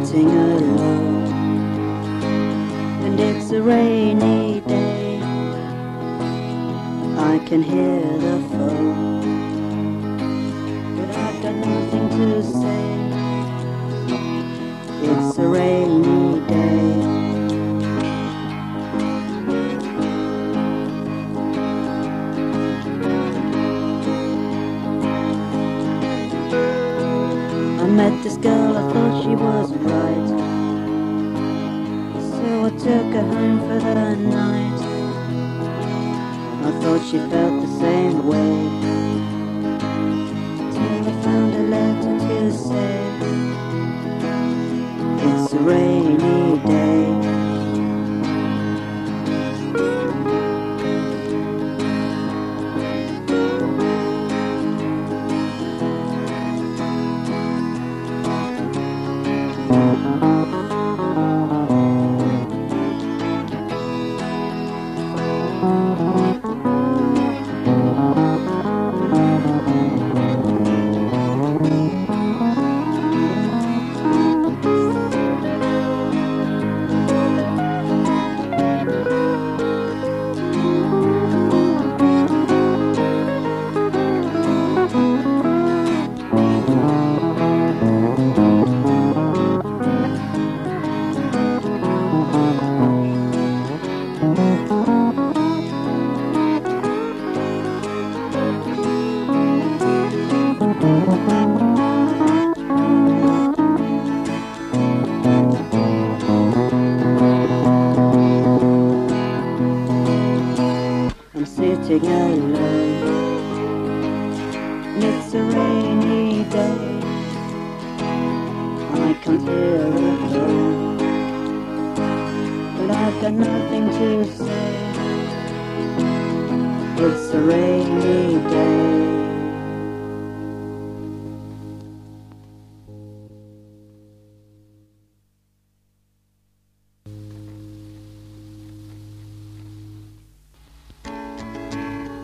sitting alone, and it's a rainy day. I can hear the phone, but I've got nothing to say. It's a rainy day. I met this girl, I thought she was right, so I took her home for the night. I thought she felt the same way, till I found a letter to say it's a rainy day. I'm sitting alone, and it's a rainy day. I can't hear a phone, but I've got nothing to say. It's a rainy day.